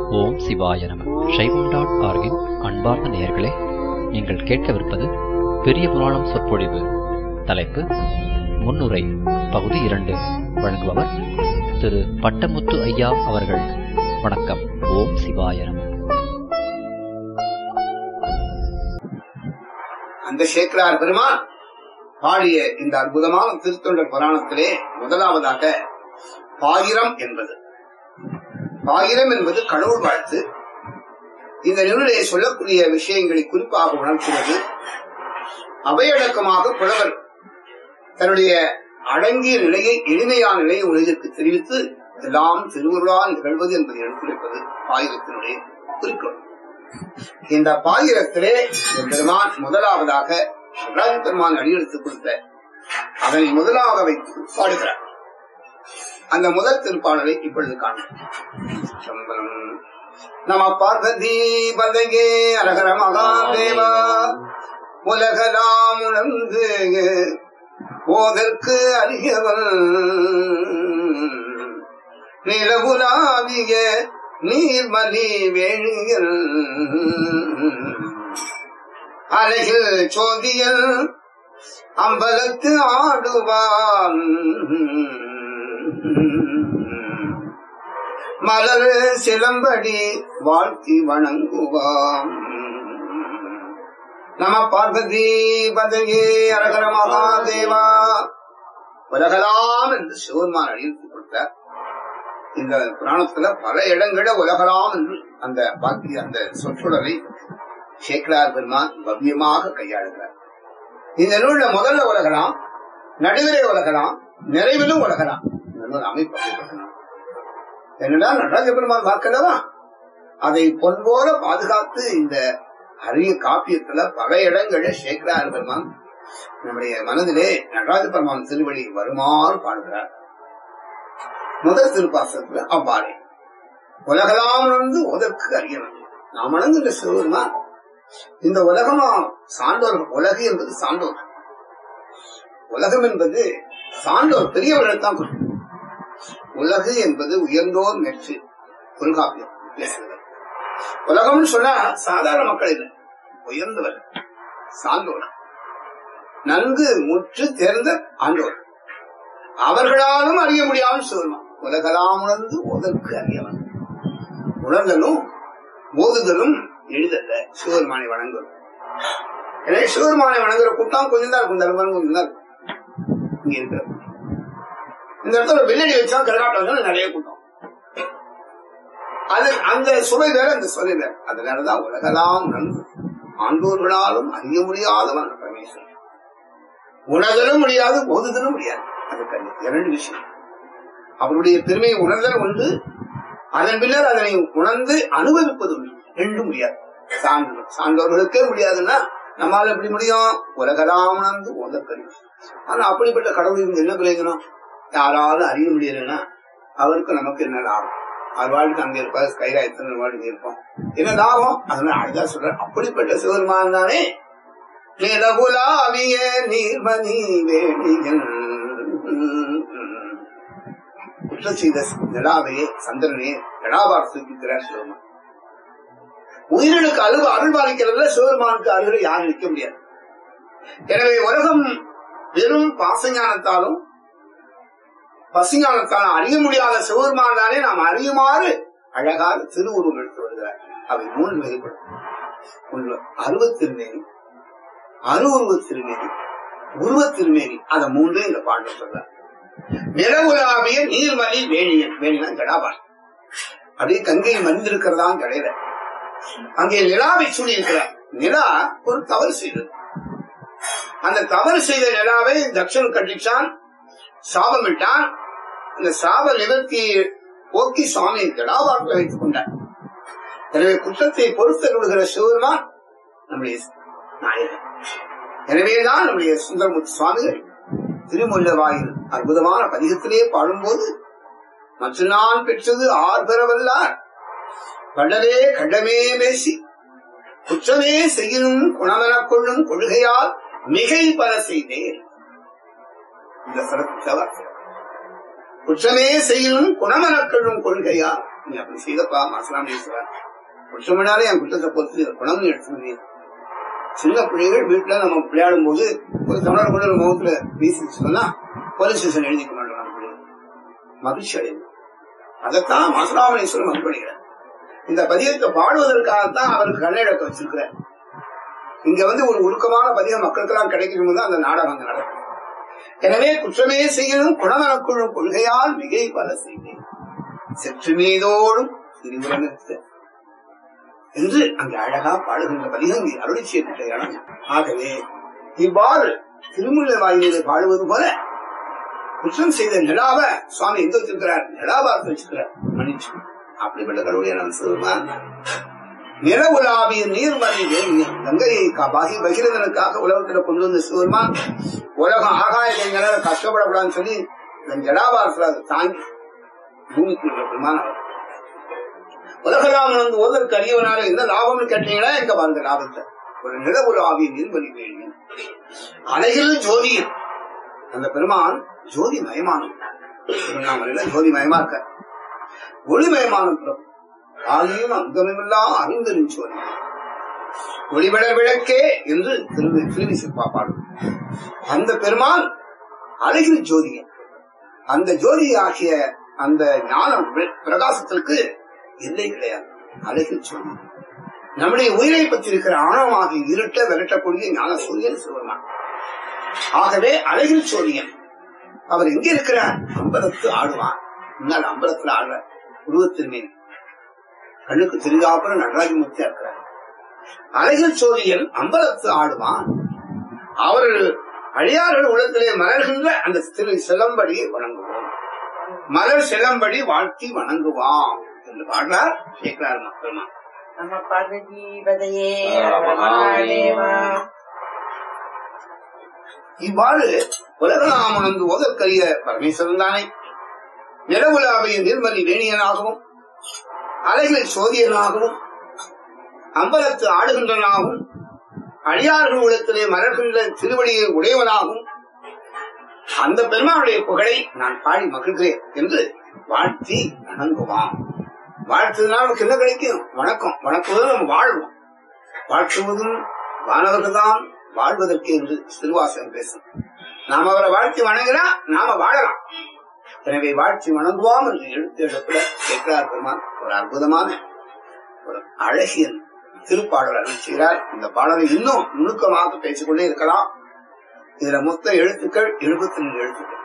ஓம் சிவாய நம. சைவம்.org-இன் அன்பார்ந்த நேயர்களே, நீங்கள் கேட்கவிருப்பது பெரிய புராணம் சொற்பொழிவு. தலைப்பு முன்னுரை, பகுதி 2. வழங்குபவர் திரு பட்டமுத்து ஐயா அவர்கள். வணக்கம். ஓம் சிவாய நம. அந்த சேக்கிரார் பெருமான் பாடிய இந்த அற்புதமான திருத்தொண்டர் புராணத்திலே முதலாவதாக பாயிரம் என்பது. பாயிரம் என்பது கடவுள் வாழ்த்து. இந்த நூலிலே சொல்லக்கூடிய விஷயங்களை குறிப்பாக உணர்த்துவது. அவையடக்கமாக புலவர் தன்னுடைய அடங்கிய நிலையை, எளிமையான நிலையை உலகிற்கு தெரிவித்து எல்லாம் திருவுருளால் நிகழ்வது என்பதை எடுத்துரைப்பது பாயிரத்தினுடைய குறிக்கோள். இந்த பாயிரத்திலே பெருமான் முதலாவதாக பெருமான் அடியெடுத்துக் கொடுத்த அதனை முதலாக வைத்து பாடுகிறார். அந்த முதல் திருப்பாடலை இப்பொழுது காணும். நம பார்வதி பதங்கே அரகர மகாதேவா. உலகலாம் உணர்ந்து ஓதற்கு அறியவன் நிலவுலாவிய நீர்மலி வேணியல் அழகில் சோதியல் அம்பலத்து ஆடுவான் மலர் சிலம்படி வாழ்த்தி வணங்குவான். நம பார்வதி பதங்கே அரகர மகாதேவா. உலகலாம் என்று சிவபெருமான் அடித்து கொடுத்தார். இந்த புராணத்துல பல இடங்கள உலகலாம் என்று அந்த பாக்கிய அந்த சொற்றொடரை சேக்கிரார் பெருமான் பவ்யமாக கையாளுகிறார். இந்த நூல்ல முதல்ல உலகலாம், நடுவிலே உலகலாம், நிறைவிலும் உலகலாம். இந்த நூல் அமைப்பு என்னடா நடராஜ பெருமான் வாக்கல்லவா, அதை பொன்போல பாதுகாத்து இந்த அரிய காப்பியத்துல பல இடங்களில் சேக்கிரார் பெருமான் நம்முடைய மனதிலே நடராஜ பெருமான் திருவடி வருமாறு பாடுகிறார். முதல் திருப்பாசத்துல அவ்வாறே உலகலாம் உணர்ந்து உதற்கு அறியவன். நாம் வணங்குகிற சிவபெருமான் இந்த உலகமா சான்றோர்கள். உலகு என்பது சான்றோர், உலகம் என்பது சான்றோர் பெரியவர்கள் தான். உலகு என்பது உயர்ந்தோர் மெச்சு தொல்காப்பியம் பேசுகிறது. உலகம்னு சொன்னா சாதாரண மக்கள் இல்லை, உயர்ந்தவர், சான்றோர், நன்கு முற்று தேர்ந்த ஆண்டோர். அவர்களாலும் அறிய முடியாமல் சொல்லுவான். உலகலாம் உணர்ந்து ஓதற்கு அறியவன். உணர்ந்தலும் ஓதுதலும் எளிதல்ல. சிவபெருமானை வணங்குவது. எனவே சிவபெருமானை வணங்குற கூட்டம் கொஞ்சம் தான் இருக்கும். தர்மம் கொஞ்சம் தான் இருக்கும். இங்க இருக்கிற இந்த இடத்துல வெள்ளடி வச்சா கரகாட்டம் நிறைய கூட்டம். அது அந்த சுவை வேற, அந்த சுவை வேற. அதனாலதான் உலகலாம் உணர்ந்து ஆண்டோர்களாலும் அறிய முடியாதவன் பரமேஸ்வரன். உணர்தலும் முடியாது, ஓதுதலும் முடியாது. அதுக்கு இரண்டு விஷயம். அவருடைய பெருமையை உணர்தல் ஒன்று, அதன் பின்னர் அதனை உணர்ந்து அனுபவிப்பது ஒன்று. ரெண்டும் முடியாது. சான்றோர்களுக்கே முடியாதுன்னா நம்மால எப்படி முடியும்? உலகலாம் உணர்ந்து ஓதக்கறியும். ஆனா அப்படிப்பட்ட கடவுள் இருந்து என்ன பிரயோஜனம்? யாராவது அறிய முடியலன்னா அவருக்கு நமக்கு என்ன லாபம்? அவர் வாழ்க்கை அங்க இருப்பாரு, கைலாயத்தில் வாழ்க்கை இருப்போம், என்ன லாபம்? அதனால அதுதான் சொல்ற. அப்படிப்பட்ட சிவபெருமான் தானே நிலவுலாவிய நீர்மணி வேணியன். குற்றம் செய்த நிலாவையே சந்திரனையே நிலாபார் தூக்கிக்கிறார் சிவபெருமான். உயிரினுக்கு அருள் பாலிக்கிறதுல சிவபெருமானுக்கு அருளை யாரும் நிற்க முடியாது. எனவே உலகம் வெறும் பாசஞானத்தாலும் பசுஞானத்தாலும் அறிய முடியாத சிவபெருமான் தானே நாம் அறியுமாறு அழகாக திருவுருவம் எடுத்து வருகிறார். அவை 3 வகைப்படும். ஒன்று அருவத் திருமேனி, அருவுருவ திருமேனி, உருவத் திருமேனி. அத 3 இந்த பாட்டு சொல்றார். நிலவுலாவிய நீர்மலி வேணியன். வேணியன் ஜடாபான். அப்படியே கங்கையை மறிந்திருக்கிறதான் கிடையாது. அங்கே நிலாவை சூழி இருக்கிறார். நிலா ஒரு தவறு செய்தது. அந்த தவறு செய்த நிலாவை தட்சன் கண்டிச்சான், சாபமிட்டான். இந்த சாப நிவர்த்தி போக்கி சுவாமி ஜடாபாட்டில் வைத்துக் கொண்டார். எனவே குற்றத்தை பொறுத்து விடுகிற சிவபெருமான் நம்முடைய நாயகன். எனவேதான் நம்முடைய சுந்தரமூர்த்தி சுவாமிகள் திருமுல்லவாயில் அற்புதமான பதிகத்திலே பாடும்போது, மற்ற நான் பெற்றது ஆர்பரவல்லார் கடலே கடமே பேசி குற்றமே செய்யும் குணமெனக் கொள்ளும் கொள்கையால் மிகை பல செய்தேன். இந்த குற்றமே செய்யும் குணமெனக் கொள்ளும் கொள்கையால் நீ அப்படி செய்தப்பா மாசலாமேஸ்வரா, குற்றமினாலே என் குற்றத்தை பொறுத்து குணம்னு எடுத்து சின்ன பிள்ளைகள் வீட்டுல நம்ம விளையாடும் போது ஒரு தமிழர் கூட ஒரு முகத்துல வீசி சொன்னா போலீஸ் ஸ்டேஷன் எழுதிக்க மாட்டோம் பிள்ளைகள் மகிழ்ச்சி அடையும். அதைத்தான் மாசலாமேஸ்வரன் மகிழ்ப்படுகிறார். இந்த பதியத்தை பாடுவதற்காகத்தான் அவருக்கு கண்ணழக்க வச்சிருக்கிறார். இங்க ஒரு ஒழுக்கமான பதியம் மக்களுக்கெல்லாம் கிடைக்கணும் தான் அந்த நாடகம் அங்க நடக்கும். எனவே குற்றமே செய்யணும் குணமனக்குழும் கொள்கையால் மிகை பல செய்தேன் செற்று மீதோடும் திருவுரம் என்று அங்கு அழகா பாடுகின்ற பதிகம் அருளி செய்யப்பட்ட இடம். ஆகவே இவ்வாறு திருமுல்லை வாயிலை பாடுவது போல குற்றம் செய்த நிலாவ சுவாமி எங்க வச்சிருக்கிறார், நிலாபாரத்தை வச்சிருக்கிறார். மன்னிச்சு அப்படிப்பட்ட கடவுளை நான் சொல்லுவேன். நில உலாவிய நீர்மறை கங்கையை பகிரதனுக்காக உலகத்துல கொண்டு வந்த சிவருமான் உலகம் ஆகாயங்களை கஷ்டப்படக்கூடாதுன்னு சொல்லி ஜடாபாரத்துல அதை தாங்கி பூமிக்கு பெருமான் உலகலாம் ஓதற்கு அறியவனால என்ன லாபம்னு கேட்டீங்களா? எங்க வாழ்ந்த லாபத்தை ஒரு நில உலாவிய நீர்மறை வேணும் அழகில் ஜோதியில் அந்த பெருமான் ஜோதி மயமானம் ஜோதி மயமா இருக்க ஒளிமயமானம் ஆகியும் அங்கமெல்லாம் அறிந்தரின் சோதி ஒளிவடர் விளக்கே என்று திருவி சிற்பா பாடும். அந்த பெருமான் அழகில் ஜோதிய அந்த ஜோதி ஆகிய அந்த ஞானம் பிரகாசத்திற்கு எல்லை கிடையாது. அழகில் ஜோதி நம்முடைய உயிரை பற்றி இருக்கிற ஆழமாகி இருட்ட விரட்டக்கூடிய ஞான சூரியன் சிவருமான். ஆகவே அழகில் சோதியன் அவர் எங்க இருக்கிறார்? அம்பலத்து ஆடுவார். முன்னால் அம்பலத்துல ஆடுற உருவத்தின் மீது கண்ணுக்கு தெரியாப்புறம் நடராஜமூர்த்தியா இருக்கிறார். அழகில் சோதியன் அம்பலத்து ஆடுவான். அவர் அழியார்கள் உலகத்திலே மலர்கின்ற அந்த திரு செல்லம்படியை வணங்குவோம், மலர் செல்லம்படி வாழ்த்தி வணங்குவான் என்று பாடுறார் கேட்கிறார் மக்கள். இவ்வாறு உலகலாம் உணர்ந்து ஓதற்கரிய பரமேஸ்வரன் தானே நிலவுலாவிய நிர்மலி வேணியனாகவும் அலைகளில் சோதியனாகவும் அம்பலத்து ஆடுகின்றனாகவும் அடியார்கள் உள்ளத்திலே மலர்கின்ற திருவடியை உடையவனாகவும் அந்த பெருமானுடைய புகழை நான் பாடி மகிழ்கிறேன் என்று வாழ்த்தி வணங்குவான். வாழ்த்துவதனால் நமக்கு என்ன கிடைக்கும்? வணக்கம். வணக்குவதும் நம்ம வாழ்வோம். வாழ்த்துவதும் வானவர்கள் தான் வாழ்வதற்கு என்று திருவாசகம் பேசும். நாம் அவரை வாழ்த்தி வணங்கினா நாம வாழலாம். எனவே வாழ்த்தி வணங்குவோம் என்று எழுத்து இடத்துல கேட்கிறார் பெருமான். ஒரு அற்புதமான ஒரு அழகிய திருப்பாடல் அனுப்பிச்சார். இந்த பாடலை இன்னும் நுணுக்கமாக பேசிக்கொண்டே இருக்கலாம். இதுல மொத்த எழுத்துக்கள் 72 எழுத்துக்கள்.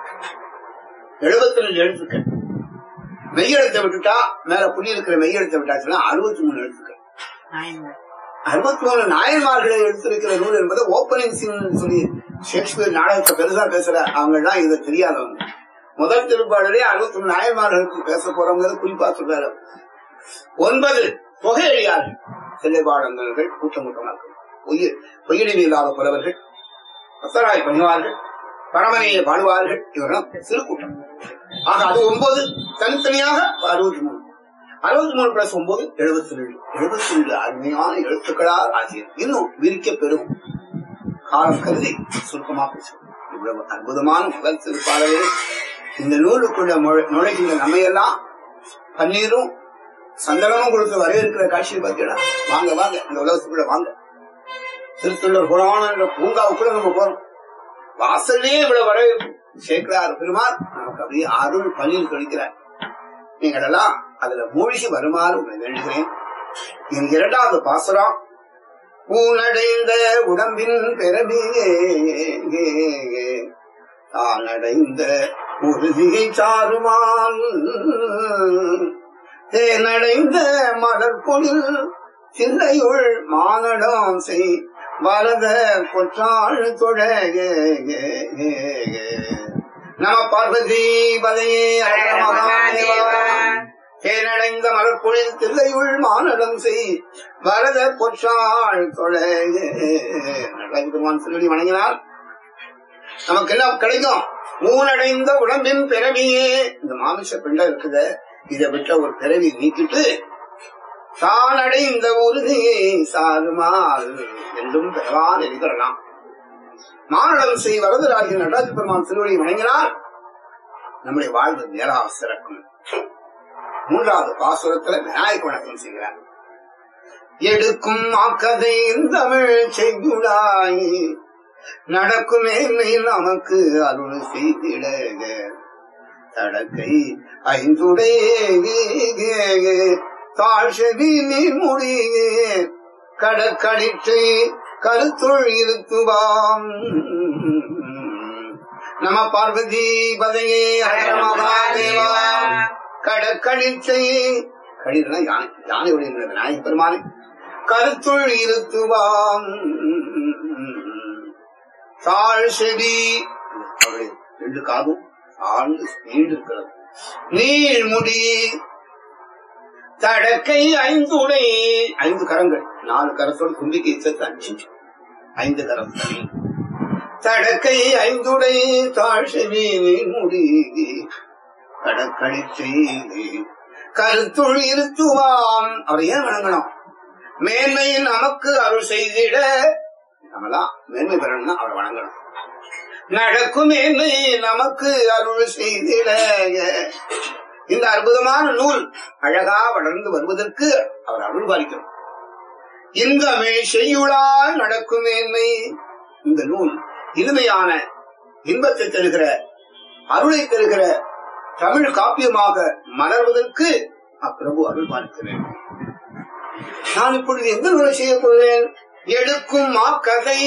72 எழுத்துக்கள். மெய்யெழுத்தை விட்டுட்டா மேல புள்ளி இருக்கிற மெய்யெழுத்தை விட்டாச்சுன்னா 63 எழுத்துக்கள். 63 நாயன்மார்களை எடுத்திருக்கிற நூல் என்பது ஓப்பனிங் சீன் சொல்லி ஷேக்ஸ்பியர் நாடகத்தை பெருசா பேசுற அவங்கெல்லாம் இதை தெரியாதவங்க. முதல் திருப்பாடலே 63 நாயன்மார்களுக்கு பேச போறவங்க குறிப்பா சொல்றாரு. 9 தொகை எழியார்கள், சிலைபாடங்கள், கூட்டம் கூட்டமார்கள், பொய்யடிவு இல்லாத புலவர்கள், பத்தராய் பணிவார்கள், பரமனையை பாடுவார்கள். இவரெல்லாம் சிறு கூட்டம். ஆக அது 9 தனித்தனியாக 63. 63 பிளஸ் 9 72. 72 அருமையான எழுத்துக்களால் ஆகியது. இன்னும் விரிக்க பெறும் காலம் கருதி சுருக்கமா பேசுவோம். இவ்வளவு அற்புதமான முதல் திருப்பாடல்கள் இந்த நூலுக்குள்ள நுழைகின்ற நம்மையெல்லாம் பன்னீரும் சந்தனமும் கொடுத்து வரவேற்கிற காட்சியை பார்த்தீங்கன்னா வாங்க வாங்க இந்த உலகத்துக்குள்ள வாங்க. திருத்தொண்டர் புராணம் என்ற பூங்காவுக்குள்ள நம்ம போறோம். வாசலே இவ்வளவு வரவேற்பு சேர்க்கிறார் பெருமாள். நமக்கு அப்படியே அருள் பன்னீர் கழிக்கிறார். நீங்கள் எல்லாம் அதுல மூழ்கி வருமாறு உங்களை வேண்டுகிறேன். என் 2வது பாசுரம் ஊனடைந்த உடம்பின் பெருமையே தான் அடைந்த உறுதியை சாருமான் தேனடைந்த மலர்பொழில் சில்லையுள் மானடம் செய் வரத பொற்றாள் தொழ நம பார்வதி பதையே தேனடைந்த மலர்பொழில் தில்லையுள் மானடம் செய் வரத பொற்றாள் தொழ சொல்லி வணங்கினார். நமக்கு என்ன கிடைக்கும்? ஊனடைந்த உடம்பின் பிறவியே. இந்த மாமிச பிண்டம் இருக்குது, இதை விட்ட ஒரு பிறவி நீக்கிட்டு தான் அடைந்த உறுதியை சாருமால் என்றும் பெறவான் இருக்கிறலாம். மானடம் செய் வரதராகிய நடராஜ பெருமான் திருவடி வணங்கினால் நம்முடைய வாழ்வு மேலாக சிறக்கும். மூன்றாவது பாசுரத்துல விநாயக வணக்கம் செய்கிறார். எடுக்கும் ஆக்கதை தமிழ் செய்யுளாய் நடக்குமே நமக்கு அருள் செய்திட தடக்கை ஐந்துடைய தாழ்செவி நீர்முடியே கடற்கடிற்றை கருத்துள் இருத்துவாம். நம பார்வதி பதையே ஹர மகாதேவா. கடற்கடிற்றை கடிதனா யானை, யானையுடைய விநாயக பெருமானை கருத்துள் இருத்துவாம். தாழ் செவி அவருடைய 2 காதும் ஆழ்ந்து நீண்டிருக்கிறது. நீள்முடி தடக்கை 5 உடை 5 கரங்கள் 4 கரத்தோடு தும்பிக்கை சேர்த்து 5 கரம் தடக்கை 5 உடை தாழ்செவி நீள்முடி கடற்கடிற்றை கருத்துள் இருத்துவாம். அவர் ஏன் வணங்கணும்? மேன்மையில் நமக்கு அருள் செய்திட, நம்மதான் மேன்மை பெறணும்னா அவர் வணங்கணும். நடக்கும் மேன்மை நமக்கு அருள் செய்திட. இந்த அற்புதமான நூல் அழகா வளர்ந்து வருவதற்கு அவர் அருள் பாலிக்கணும். இந்த செய்யுளால் நடக்கும் மேன்மை, இந்த நூல் இனிமையான இன்பத்தை தருகிற அருளை தருகிற தமிழ் காப்பியமாக மலர்வதற்கு அப்பிரபு அருள் பாலிக்கிறேன். நான் இப்பொழுது எந்த நூலை செய்யக் கொள்வேன்? எடுக்கும் மாக்கதை.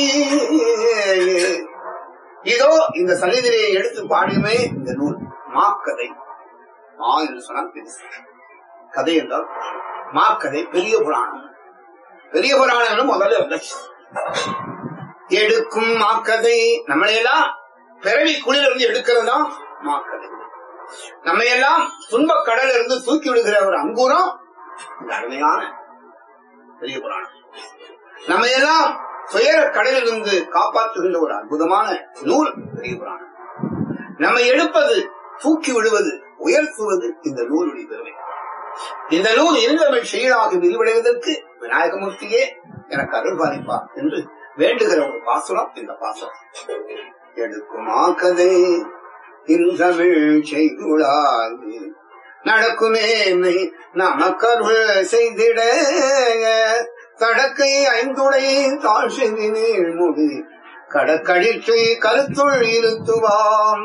இதோ இந்த சன்னிதியை எடுத்து பாடியுமே இந்த நூல் மாக்கதை. மா என்று சொன்னால் பெருசு, கதை என்றால் மாக்கதை, பெரிய புராணம். பெரிய புராணம் முதல்ல எடுக்கும் மாக்கதை. நம்மளையெல்லாம் பிறவி குளிலிருந்து எடுக்கிறதா மாக்கதை. நம்மையெல்லாம் துன்பக் கடல் இருந்து தூக்கி விடுகிற ஒரு அங்கூரம் இந்த அருமையான பெரிய புராணம். நம்மையெல்லாம் துயர கடலிலிருந்து காப்பாற்றுகின்ற ஒரு அற்புதமான நூல் பெரிய புராணம். நம்மை எடுப்பது, தூக்கி விடுவது, உயர்த்துவது இந்த நூலுடைய பெருமை. இந்த நூல் இருந்தமிழ் செயலாக விரிவடைவதற்கு விநாயகமூர்த்தியே எனக்கு அருள் பாலிப்பார் என்று வேண்டுகிற ஒரு பாசுரம் இந்த பாசுரம். எடுக்குமா கதை இந்தமிழ் செய்துளாது நடக்குமே நமக்கருள் செய்திட தடக்கை 5 உடை தாழ்செவி நீள்முடி கடற்கடிற்றை கருத்துள் இருத்துவாம்.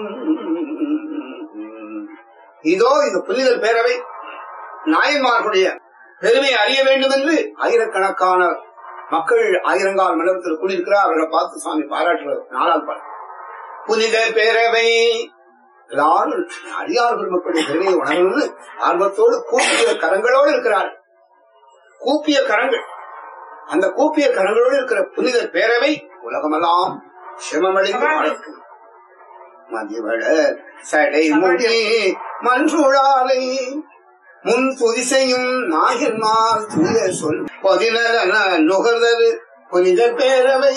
இதோ இந்த புனிதர் பேரவை நாயன்மார்களுடைய பெருமை அறிய வேண்டும் என்று ஆயிரக்கணக்கான மக்கள் ஆயிரங்கால் மண்டபத்தில் கூடியிருக்கிறார். அவர்களை பார்த்து சுவாமி பாராட்டுவது 4ஆம் பாடல். புனித பேரவை எல்லாரும் அடியார்கள் மக்களுடைய பெருமையை உணர்ந்து ஆர்வத்தோடு கூப்பிய கரங்களோடு இருக்கிறார். கூப்பிய கரங்கள், அந்த கூப்பிய கரங்களோடு இருக்கிற புனித பேரவை உலகமெல்லாம் சிரமமடைந்து வாழ்க்கும். மதிவட சடைமொழி மன்றுளாலை முன் துதிசையும் நாயன்மார் தூய சொல் பதினன நுகர்தரு புனித பேரவை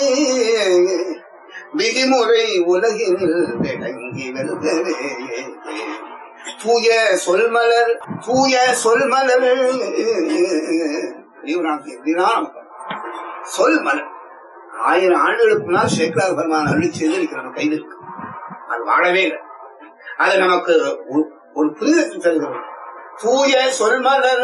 விதிமுறை உலகினில் விளங்கி வெல்கவே தூய சொல்மலர் தூய சொல்மலர் சொல்மலர் 1000 ஆண்டுகளுக்கு முன்னால் சேக்கலார் பெருமான் அருள் செய்திருக்கிற கைது இருக்கு. அது வாழவே இல்லை. அது நமக்கு ஒரு புனிதத்தை தருகிறது. தூய சொல்மலர்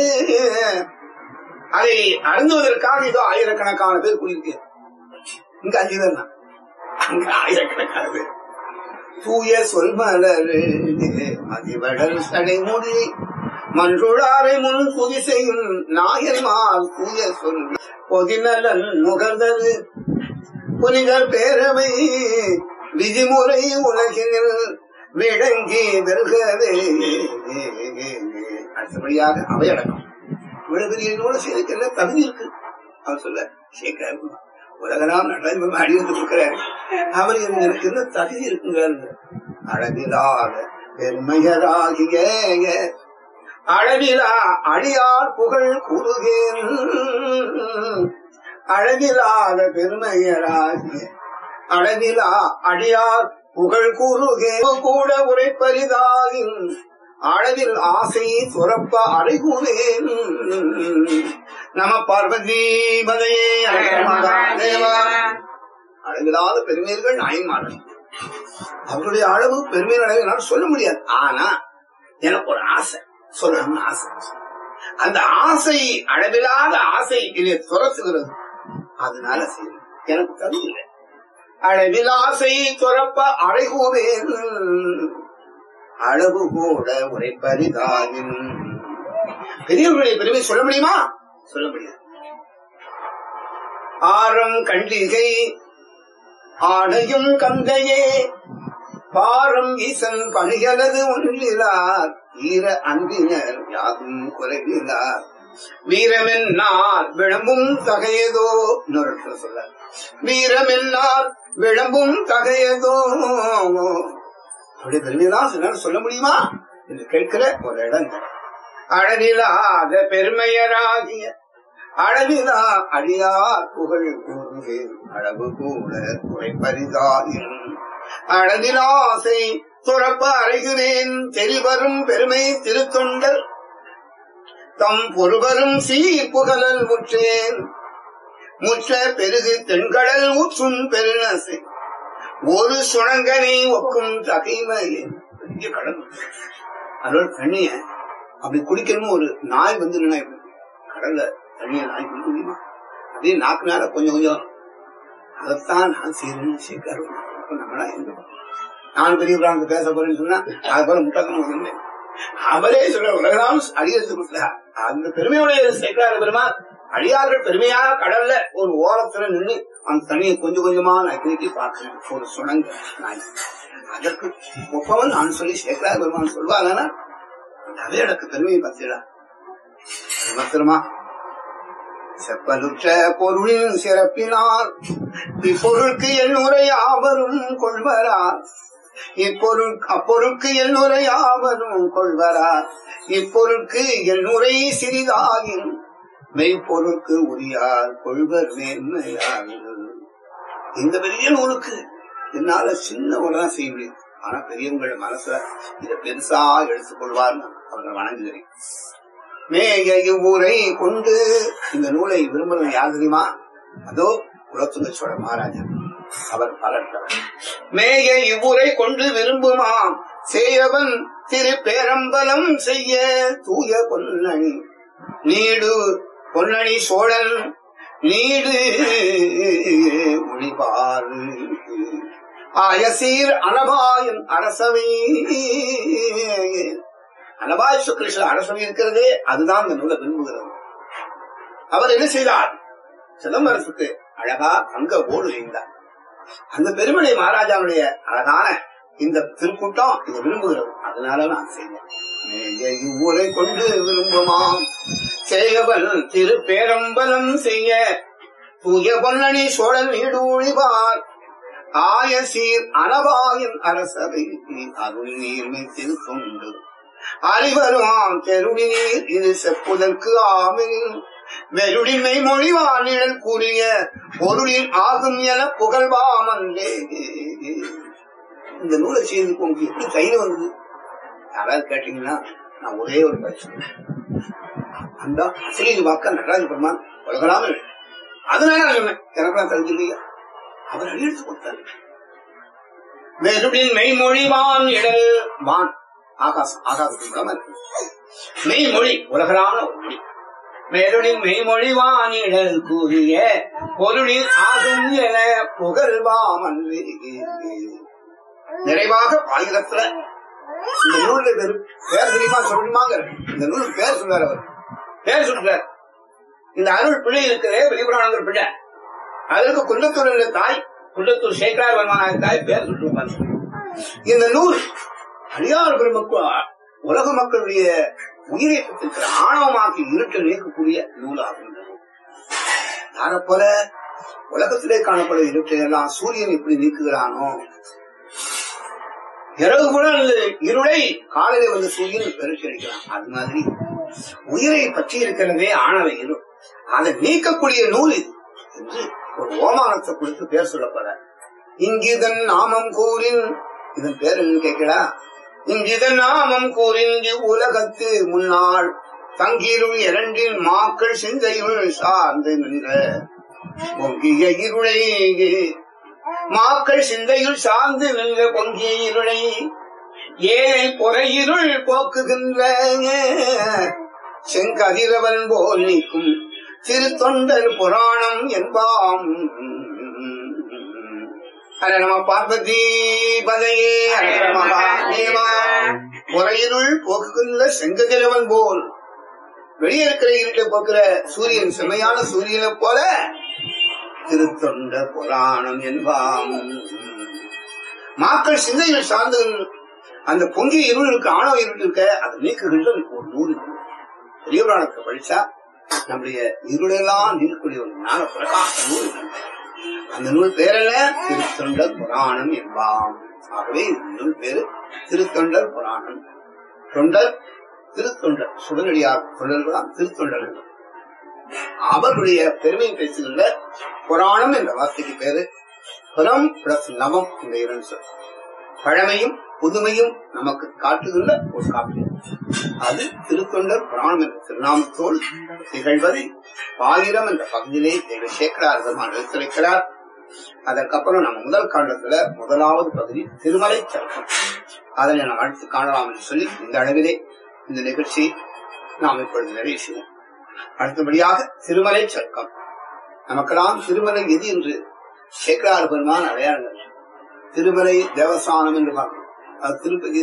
அதை அருந்துவதற்காக இதோ ஆயிரக்கணக்கான பேர் கூடியிருக்க. இங்க 5 பேர் தான், அங்க ஆயிரக்கணக்கான பேர். தூய சொல்மலர் மதிவடல் சடைமுடி மன்றுளாரை முன் துதி செய்யும் நாயன்மார் தூய சொல் பொதிநலன் நுகர்தரு புனிதர் பேரவை விதிமுறை உலகினில் விளங்கி வெல்கவே. அடுத்தபடியாக அவையடக்கம். இவ்வளவு பெரிய நூலை செய்திருக்கிற தகுதி இருக்கு. அவர் சொல்ல சேகர் உலகெல்லாம் நடந்து அடிந்து கொடுக்கிறாரு. அவர் எனக்கு என்ன தகுதி இருக்குங்கிறார். அழகிலாத பெருமையராகிய அளவிலா அடியார் புகழ் கூறுகேன். அளவிலாத பெருமையராகிய அளவிலா அடியார் புகழ் கூறுகே கூட உரைப்பரிதாகின் அளவில் ஆசை சுரப்ப அடைகூவேன். நம பார்வதி பதையே அளவிலாத பெருமையர்கள் நாயன்மார்கள். அவருடைய அளவு பெருமை அளவு சொல்ல முடியாது. ஆனா எனக்கு ஒரு ஆசை, சொல்லணும்னு ஆசை. அந்த ஆசை அளவில்லாத ஆசை என்னை துரத்துகிறது. அதனால சரி எனக்கு தகுதில்லை. அளவில் ஆசை துறப்ப அறைகூவேன் அளவு கூட உரைப்பரிதாயின். பெரியவர்களுடைய பெருமை சொல்ல முடியுமா? சொல்ல முடியாது. ஆரம் கண்டிகை ஆடையும் கந்தையே பாரம் ஈசன் பணிகளது ஒன்றிலார் ஈர அன்பினர் யாதும் குறைவிலார் வீரமென்னார் விளம்பும் தகையதோ. இன்னொரு இடத்துல சொல்ல வீரமென்னார் விளம்பும் தகையதோ. அப்படி பெருமைதான் சொன்னாலும் சொல்ல முடியுமா என்று கேட்கிற ஒரு இடம். அளவிலாத பெருமையராகிய அளவிலா அழியார் புகழ் கூறுவே அளவு கூட குறைப்பரிதாயின். அளவிலாசை துறப்ப அறைகிறேன் தெரிவரும் பெருமை திருத்தொண்டர் தம் பொறுவரும் சீர் புகழல் முற்றேன். முற்ற பெருகு தென்கடல் ஊற்றும் பெருநசை ஒரு சுணங்கனை ஒக்கும் தகைமையே. பெரிய கடல் அதோட தண்ணிய அப்படி குடிக்கணும். ஒரு நாய் வந்து கடல்ல தண்ணிய நாய் குடிக்க முடியுமா? அதே நாக்கு நாள கொஞ்சம் கொஞ்சம் அதைத்தான் நான் செய்யறேன்னு சேர்க்காரு. நம்மளா எங்க நான் பெரிய பிராணத்தை பேச போறேன்னு சொன்னா அது போல முட்டாக்கணும் வந்து அவரே சொல்ற உலகம் அழியறது கொடுத்தா அந்த பெருமையுடைய சேர்க்கிறார் பெருமாள். அழியார்கள் பெருமையாக கடல்ல ஒரு ஓரத்துல நின்று அந்த தண்ணியை கொஞ்சம் கொஞ்சமா நான் கிணக்கி பார்க்கிறேன். ஒரு சுணங்க நாய் அதற்கு ஒப்பவன் நான் சொல்லி சேர்க்கிறார் பெருமாள் சொல்வாங்கன்னா அதே எனக்கு பெருமையை பத்திடா மாத்திரமா. செப்பலுற்ற பொருளின் சிறப்பினால் இப்பொருளுக்கு என் உரையாவரும் கொள்வரார். அப்பொருளுக்கு என் உரையாவரும் கொள்வரார். இப்பொருளுக்கு என் உரை சிறிதாயின் மெய்ப்பொருளுக்கு உரியார் கொள்வர் மேன்மையார். இந்த பெரிய நூலுக்கு என்னால சின்ன ஒன்றுதான் செய்ய முடியும். ஆனா பெரியவங்களோட மனசுல இதை பெருசா எடுத்துக் கொள்வார்னு அவர்களை வணங்குகிறேன். மேய இவ்வூரை கொண்டு இந்த நூலை விரும்புறது யார் தெரியுமா? அதோ குலத்துங்க சோழ மகாராஜா. அவர் பலர் மேய இவ்வூரை கொண்டு விரும்புமாம் செய்யவன் திரு பேரம்பலம் செய்ய தூய பொன்னணி நீடு பொன்னணி சோழன் நீடு ஒளிபார் ஆயசீர் அனபாயன் அரசவை. அனபாய சுக்கிருஷ்ண அரசவை இருக்கிறதே அதுதான் இந்த நூலை விரும்புகிறது. அவர் என்ன செய்தார்? சிதம்பரத்துக்கு அழகா தங்க ஓடு செய்தார். அந்த பெருமனை மகாராஜாவுடைய அழகான இந்த திருக்கூட்டம் இதை விரும்புகிறது. அதனால நான் செய்தேன். ஊரை கொண்டு விரும்புமாம் செய்யவன் திரு பேரம்பலம் செய்ய தூய பொன்னணி சோழன் வீடு ஒழிவார் ஆயசீர் அனபாயின் அரசவை அருள் நீர்மை திருத்தொண்டு அறிவருவான் தெருடி நீர் இது செப்புதற்கு ஆமின் வெருடிமை மொழிவானிழல் கூறிய பொருளில் ஆகும் என புகழ்வாமன்றே. இந்த நூலை செய்து உங்களுக்கு எப்படி கையில் வந்தது யாராவது கேட்டீங்கன்னா நான் ஒரே ஒரு பிரச்சனை அந்த அசைது வாக்க நடராஜ பெருமான் உலகலாம அதனால சொன்னேன். எனக்குலாம் தெரிஞ்சு இல்லையா? அவர் அழித்து கொடுத்தாரு. வெருடின் மெய்மொழிவான் இடல் வான் ஆகாசம் ஆகாசத்தின் மெய்மொழி உலகலான ஒரு மொழி. மேருளின் மெய்மொழிவானிடல் கூறிய பொருளில் ஆகும் என புகழ்வாமன் நிறைவாக பாயிரத்துல இந்த நூல் பேர் தெரியுமா சொல்லுமாங்க? இந்த நூல் பேர் சொல்றார். அவர் பேர் சொல்றார். இந்த அருள் பிள்ளை இருக்கிற வெளிப்புறானவர் பிள்ளை அதற்கு குன்றத்தூர் தாய் குன்றத்தூர் சேகரார் வருமான தாய் பேர் சொல்லுவாங்க. இந்த நூல் அடியார் பெருமக்கள் உலக மக்களுடைய உயிரேற்றத்திற்கு ஆணவமாக்கி இருட்டு நீக்கக்கூடிய நூலாகும். யாரப்போல உலகத்திலே காணப்படும் இருட்டை எல்லாம் சூரியன் எப்படி நீக்குகிறானோ இரவு கூட இருளை காலையில வந்து சூரியன் பெருக்கி அடிக்கிறான். அது மாதிரி உயிரை பற்றி இருக்கிறதே ஆணவ இருள் அதை நீக்கக்கூடிய நூல் இது என்று ஒரு ஓமானத்தை கொடுத்து பேர் சொல்லப்பட. இங்கிதன் நாமம் கூறின் இதன் பேர் என்ன கேட்கடா? இங்கிதன் நாமம் கூறின் உலகத்து முன்னாள் தங்கிருள் இரண்டின் மாக்கள் சிந்தையுள் சார்ந்து நின்ற பொங்கிய இருளை மாக்கள் சிந்தையுள் சார்ந்து நின்ற பொங்கிய இருளை ஏழை பொறையிருள் போக்குகின்ற செங்கதிரவன் போல் நீக்கும் திருத்தொண்டர் புராணம் என்பாம். ஹர நம பார்வதி பதையே ஹர மகாதேவா. பொறையிருள் போக்குகின்ற செங்கதிரவன் போல், வெளியே இருக்கிற இருட்டை போக்குற சூரியன், செம்மையான சூரியனை போல திருத்தொண்ட புராணம் என்பாம். மக்கள் சிந்தையில் சார்ந்து அந்த பொங்கிய இருள் இருக்க, ஆணவ இருள் இருக்க, அதை நீக்குகின்ற ஒரு நூல் பெரிய புராணத்தை படிச்சா நம்முடைய இருளெல்லாம் நீக்கக்கூடிய ஒரு ஞான பிரகாச நூல். அந்த நூல் பேரல்ல திருத்தொண்டர் புராணம் என்பாம். ஆகவே இந்த நூல் பேரு திருத்தொண்டர் புராணம். தொண்டர் திருத்தொண்டர், சுடனடியார் தொண்டர்களாம் திருத்தொண்டர்கள். அவர்களுடைய பெருமையை பேசுகின்ற புராணம் என்ற வார்த்தைக்கு பேரு புறம் பிளஸ் நவம் என்ற இரண்டு சொல். பழமையும் புதுமையும் நமக்கு காட்டுகின்ற ஒரு காப்பி. அது திருத்தொண்டர் புராணம் என்ற திருநாமத்தோடு திகழ்வதை பாயிரம் என்ற பகுதியிலே சேக்கடார் பெருமான் எடுத்துரைக்கிறார். அதற்கப்புறம் நம்ம முதல் காண்டத்துல முதலாவது பகுதி திருமலை சருக்கம். அதனை நாம் அடுத்து காணலாம் என்று சொல்லி இந்த அளவிலே இந்த நிகழ்ச்சியை நாம் இப்பொழுது நிறைவு செய்வோம். அடுத்தபடியாக திருமலை சருக்கம். நமக்கெல்லாம் திருமலை எது என்று சேக்கடார் பெருமான் அடையாளங்கள். திருமலை தேவஸ்தானம் என்று பார்க்கணும். அது திருப்பதி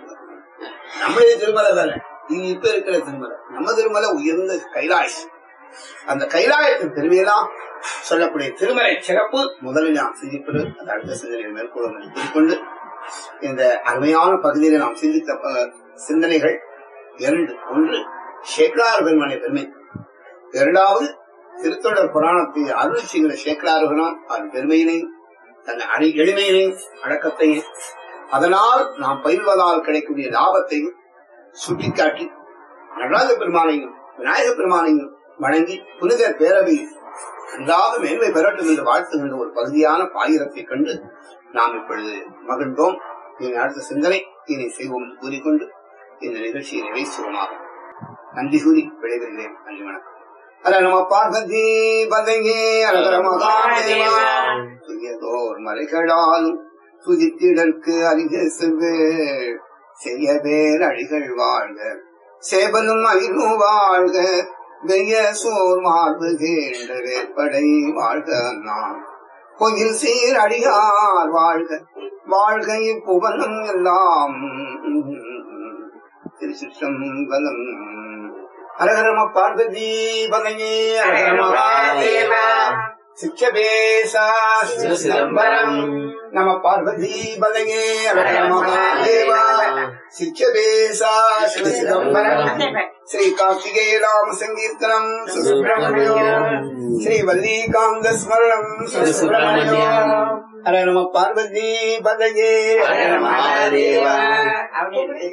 நம்முடைய திருமலை வேலை, இது இப்ப இருக்கிற திருமலை. நம்ம திருமலை உயர்ந்த கைலாஷ். அந்த கைலாயத்தின் பெருமையெல்லாம் சொல்லக்கூடிய திருமலை சிறப்பு முதலில் நாம் சிந்திப்பது. அந்த அடுத்த சிந்தனையை மேற்கொண்டு இந்த அருமையான பகுதியில் நாம் சிந்தித்த சிந்தனைகள் இரண்டு. ஒன்று சேக்கடார் பெருமானை பெருமை, இரண்டாவது திருத்தொண்டர் புராணத்தை அருள் செய்கிற சேக்கடார் பெருமான் அதன் பெருமையினையும் தன் எளிமையினையும் அடக்கத்தையும் அதனால் நாம் பயில்வதால் கிடைக்கக்கூடிய லாபத்தையும் சுட்டிக்காட்டி நடராஜ பெருமானையும் விநாயக பெருமானையும் வணங்கி புனித பேரவை நன்றாக மேன்மை பெறட்டும் என்று வாழ்த்துகின்ற ஒரு பகுதியான பாயிரத்தை கண்டு நாம் இப்பொழுது மகிழ்ந்தோம். இனி அடுத்த சிந்தனை இனி செய்வோம் என்று கூறிக்கொண்டு இந்த நிகழ்ச்சியை நிறைவு செய்வோமாக. நன்றி கூறி விடைபெறுகிறேன். நன்றி, வணக்கம். ஹர நம பார்வதி பதையே ஹர மகாதேவா. துயதோர் மலைகளாலும் துதித்திடற்கு அருக செய்ய பேர் அழிகள் வாழ்க, சேவலும் அயிலும் வாழ்க, வெய்ய சோர் மார்பு கேண்ட வேற்படை வாழ்க. நாம் கோயில் சீர் அடியார் வாழ்க, வாழ்க இப்புவனம் எல்லாம். திருச்சிற்றம்பலம். ஹரஹரம பார்வதி பதையே ஹர மகாதேவா. சிச்சபேசா சிதம்பரம் நம பார்வதி பதையே ஹர மகாதேவா. சிச்சபேசா சிதம்பரம். ஸ்ரீ கார்த்திகேய நாம சங்கீர்த்தனம் சுப்பிரமணியம். ஸ்ரீ வல்லிகாந்த ஸ்மரணம் சுப்பிரமணியம். ஹர நம பார்வதி பதையே ஹர மகாதேவா.